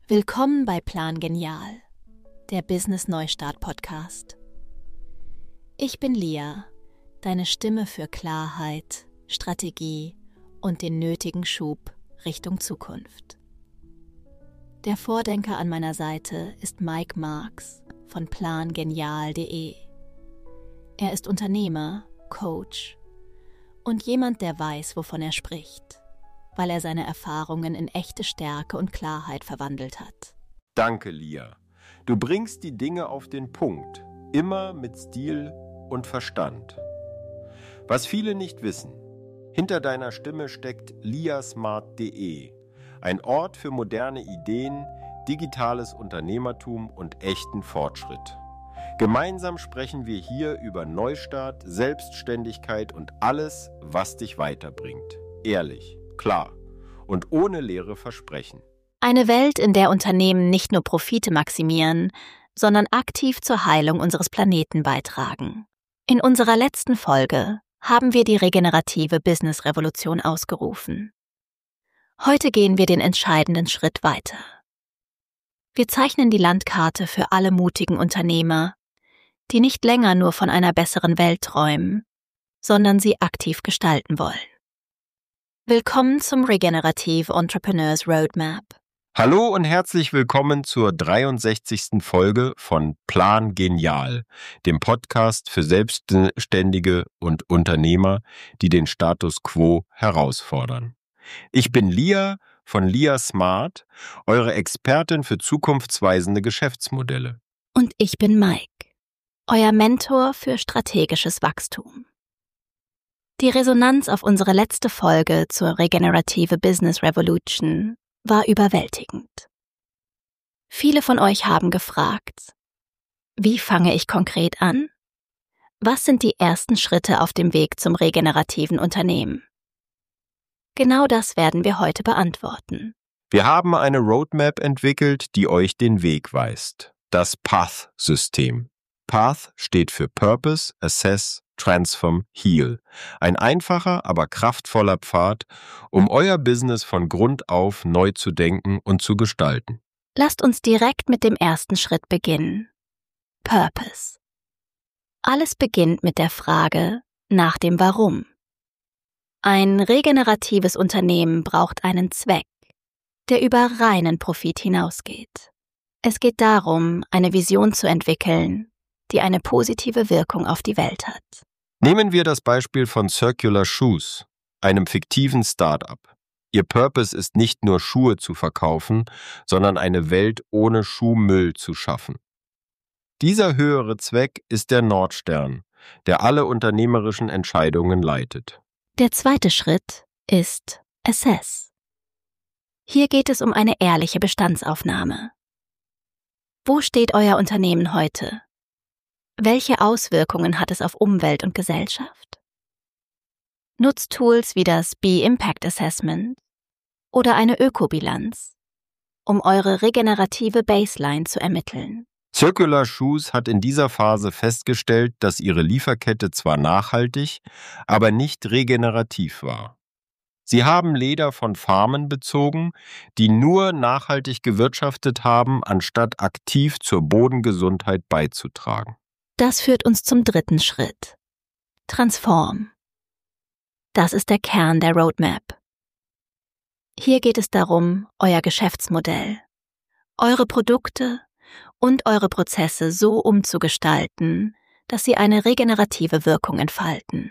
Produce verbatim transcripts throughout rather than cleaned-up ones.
Willkommen bei Plan Genial, der Business Neustart Podcast. Ich bin Lia, deine Stimme für Klarheit, Strategie und den nötigen Schub Richtung Zukunft. Der Vordenker an meiner Seite ist Mike Marks von plan genial punkt de. Er ist Unternehmer, Coach und jemand, der weiß, wovon er spricht, weil er seine Erfahrungen in echte Stärke und Klarheit verwandelt hat. Danke, Lia. Du bringst die Dinge auf den Punkt, immer mit Stil und Verstand. Was viele nicht wissen, hinter deiner Stimme steckt liasmart punkt de, ein Ort für moderne Ideen, digitales Unternehmertum und echten Fortschritt. Gemeinsam sprechen wir hier über Neustart, Selbstständigkeit und alles, was dich weiterbringt. Ehrlich, klar und ohne leere Versprechen. Eine Welt, in der Unternehmen nicht nur Profite maximieren, sondern aktiv zur Heilung unseres Planeten beitragen. In unserer letzten Folge haben wir die regenerative Business-Revolution ausgerufen. Heute gehen wir den entscheidenden Schritt weiter. Wir zeichnen die Landkarte für alle mutigen Unternehmer, die nicht länger nur von einer besseren Welt träumen, sondern sie aktiv gestalten wollen. Willkommen zum Regenerative Entrepreneurs Roadmap. Hallo und herzlich willkommen zur dreiundsechzigsten Folge von Plan Genial, dem Podcast für Selbstständige und Unternehmer, die den Status quo herausfordern. Ich bin Lia von liasmart, eure Expertin für zukunftsweisende Geschäftsmodelle. Und ich bin Mike, euer Mentor für strategisches Wachstum. Die Resonanz auf unsere letzte Folge zur Regenerative Business Revolution war überwältigend. Viele von euch haben gefragt, wie fange ich konkret an? Was sind die ersten Schritte auf dem Weg zum regenerativen Unternehmen? Genau das werden wir heute beantworten. Wir haben eine Roadmap entwickelt, die euch den Weg weist. Das Path-System. Path steht für Purpose, Assess, Transform, Heal. Ein einfacher, aber kraftvoller Pfad, um euer Business von Grund auf neu zu denken und zu gestalten. Lasst uns direkt mit dem ersten Schritt beginnen. Purpose. Alles beginnt mit der Frage nach dem Warum. Ein regeneratives Unternehmen braucht einen Zweck, der über reinen Profit hinausgeht. Es geht darum, eine Vision zu entwickeln, die eine positive Wirkung auf die Welt hat. Nehmen wir das Beispiel von Circular Shoes, einem fiktiven Start-up. Ihr Purpose ist nicht nur Schuhe zu verkaufen, sondern eine Welt ohne Schuhmüll zu schaffen. Dieser höhere Zweck ist der Nordstern, der alle unternehmerischen Entscheidungen leitet. Der zweite Schritt ist Assess. Hier geht es um eine ehrliche Bestandsaufnahme. Wo steht euer Unternehmen heute? Welche Auswirkungen hat es auf Umwelt und Gesellschaft? Nutzt Tools wie das B-Impact Assessment oder eine Ökobilanz, um eure regenerative Baseline zu ermitteln. Circular Shoes hat in dieser Phase festgestellt, dass ihre Lieferkette zwar nachhaltig, aber nicht regenerativ war. Sie haben Leder von Farmen bezogen, die nur nachhaltig gewirtschaftet haben, anstatt aktiv zur Bodengesundheit beizutragen. Das führt uns zum dritten Schritt. Transform. Das ist der Kern der Roadmap. Hier geht es darum, euer Geschäftsmodell, eure Produkte und eure Prozesse so umzugestalten, dass sie eine regenerative Wirkung entfalten.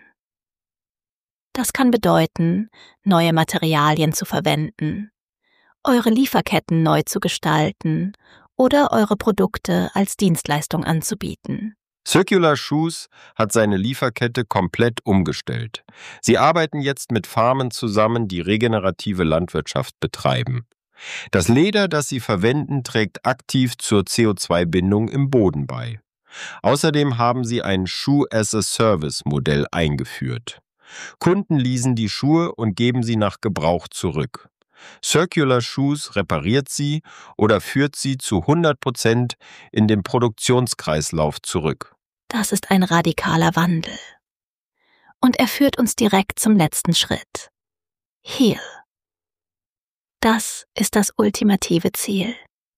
Das kann bedeuten, neue Materialien zu verwenden, eure Lieferketten neu zu gestalten oder eure Produkte als Dienstleistung anzubieten. Circular Shoes hat seine Lieferkette komplett umgestellt. Sie arbeiten jetzt mit Farmen zusammen, die regenerative Landwirtschaft betreiben. Das Leder, das sie verwenden, trägt aktiv zur C O zwei Bindung im Boden bei. Außerdem haben sie ein Shoe-as-a-Service-Modell eingeführt. Kunden leasen die Schuhe und geben sie nach Gebrauch zurück. Circular Shoes repariert sie oder führt sie zu hundert Prozent in den Produktionskreislauf zurück. Das ist ein radikaler Wandel. Und er führt uns direkt zum letzten Schritt. Heal. Das ist das ultimative Ziel.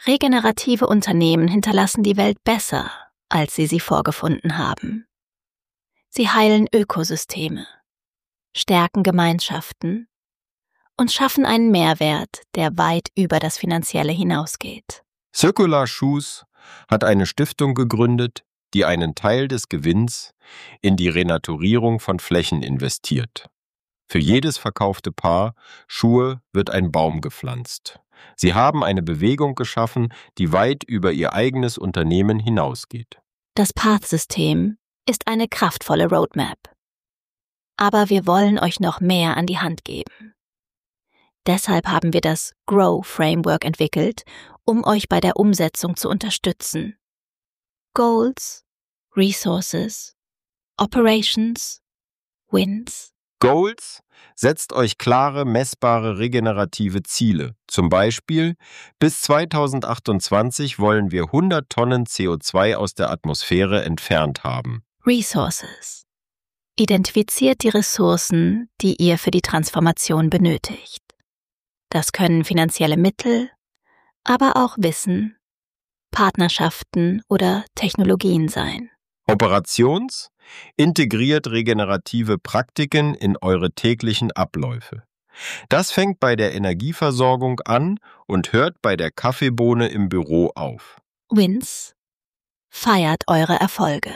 Regenerative Unternehmen hinterlassen die Welt besser, als sie sie vorgefunden haben. Sie heilen Ökosysteme, stärken Gemeinschaften und schaffen einen Mehrwert, der weit über das Finanzielle hinausgeht. Circular Shoes hat eine Stiftung gegründet, die einen Teil des Gewinns in die Renaturierung von Flächen investiert. Für jedes verkaufte Paar Schuhe wird ein Baum gepflanzt. Sie haben eine Bewegung geschaffen, die weit über ihr eigenes Unternehmen hinausgeht. Das Path-System ist eine kraftvolle Roadmap. Aber wir wollen euch noch mehr an die Hand geben. Deshalb haben wir das Grow-Framework entwickelt, um euch bei der Umsetzung zu unterstützen. Goals, Resources, Operations, Wins. Goals: Setzt euch klare, messbare, regenerative Ziele. Zum Beispiel, bis zweitausendachtundzwanzig wollen wir hundert Tonnen C O zwei aus der Atmosphäre entfernt haben. Resources: Identifiziert die Ressourcen, die ihr für die Transformation benötigt. Das können finanzielle Mittel, aber auch Wissen, Partnerschaften oder Technologien sein. Operations: Integriert regenerative Praktiken in eure täglichen Abläufe. Das fängt bei der Energieversorgung an und hört bei der Kaffeebohne im Büro auf. Wins: Feiert eure Erfolge.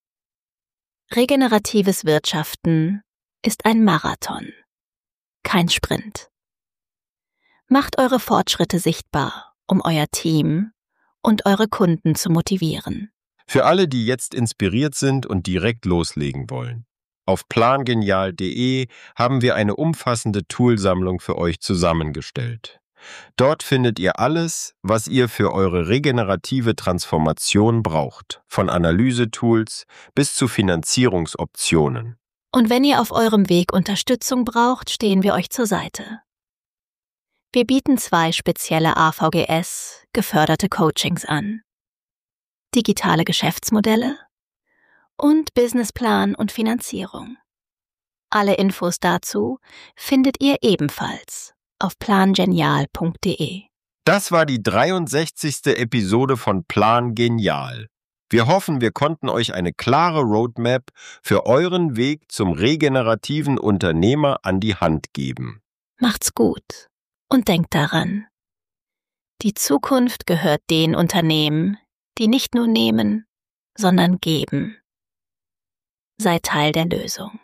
Regeneratives Wirtschaften ist ein Marathon, kein Sprint. Macht eure Fortschritte sichtbar, um euer Team und eure Kunden zu motivieren. Für alle, die jetzt inspiriert sind und direkt loslegen wollen. Auf plangenial punkt de haben wir eine umfassende Toolsammlung für euch zusammengestellt. Dort findet ihr alles, was ihr für eure regenerative Transformation braucht, von Analysetools bis zu Finanzierungsoptionen. Und wenn ihr auf eurem Weg Unterstützung braucht, stehen wir euch zur Seite. Wir bieten zwei spezielle A V G S-geförderte Coachings an. Digitale Geschäftsmodelle und Businessplan und Finanzierung. Alle Infos dazu findet ihr ebenfalls auf plangenial punkt de. Das war die dreiundsechzigste Episode von Plan Genial. Wir hoffen, wir konnten euch eine klare Roadmap für euren Weg zum regenerativen Unternehmer an die Hand geben. Macht's gut und denkt daran, die Zukunft gehört den Unternehmen, die nicht nur nehmen, sondern geben. Sei Teil der Lösung.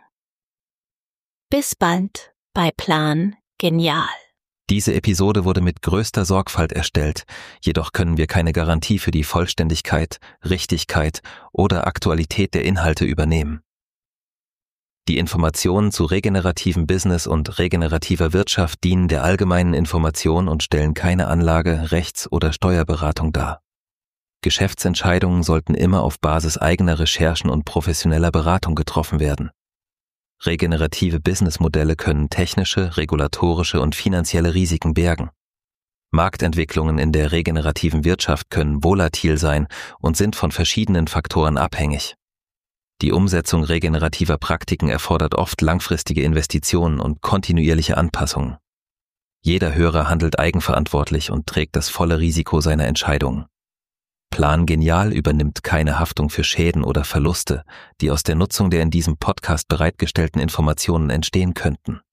Bis bald bei Plan Genial. Diese Episode wurde mit größter Sorgfalt erstellt, jedoch können wir keine Garantie für die Vollständigkeit, Richtigkeit oder Aktualität der Inhalte übernehmen. Die Informationen zu regenerativem Business und regenerativer Wirtschaft dienen der allgemeinen Information und stellen keine Anlage-, Rechts- oder Steuerberatung dar. Geschäftsentscheidungen sollten immer auf Basis eigener Recherchen und professioneller Beratung getroffen werden. Regenerative Businessmodelle können technische, regulatorische und finanzielle Risiken bergen. Marktentwicklungen in der regenerativen Wirtschaft können volatil sein und sind von verschiedenen Faktoren abhängig. Die Umsetzung regenerativer Praktiken erfordert oft langfristige Investitionen und kontinuierliche Anpassungen. Jeder Hörer handelt eigenverantwortlich und trägt das volle Risiko seiner Entscheidungen. Plan Genial übernimmt keine Haftung für Schäden oder Verluste, die aus der Nutzung der in diesem Podcast bereitgestellten Informationen entstehen könnten.